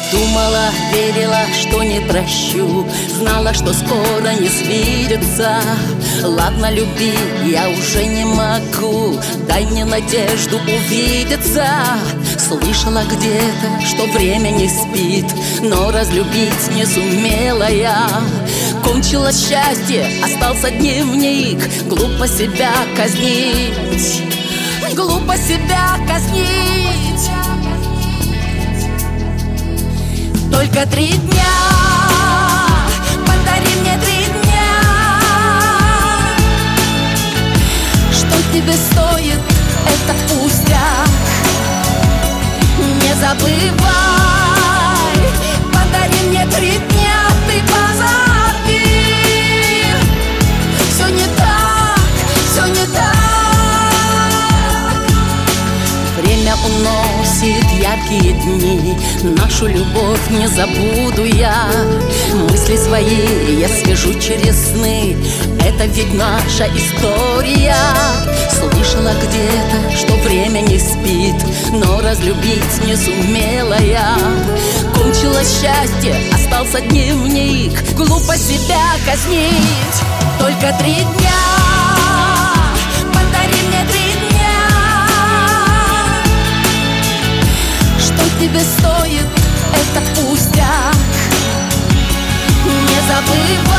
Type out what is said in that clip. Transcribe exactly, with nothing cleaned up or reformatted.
Думала, верила, что не прощу, знала, что скоро не свидится. Ладно, люби, я уже не могу, дай мне надежду увидеться. Слышала где-то, что время не спит, но разлюбить не сумела я. Кончилось счастье, остался дневник, глупо себя казнить, глупо себя казнить. Только три дня, подари мне три дня. Что тебе стоит этот пустяк? Не забывай, подари мне три дня, ты позови. Все не так, все не так. Время уносит яркие дни, нашу любовь не забуду я. Мысли свои я свяжу через сны, это ведь наша история. Слышала где-то, что время не спит, но разлюбить не сумела я. Кончилось счастье, остался дневник, глупо себя казнить. Только три дня, подари мне три дня. Что тебе стоит этот пустяк? Не забывай.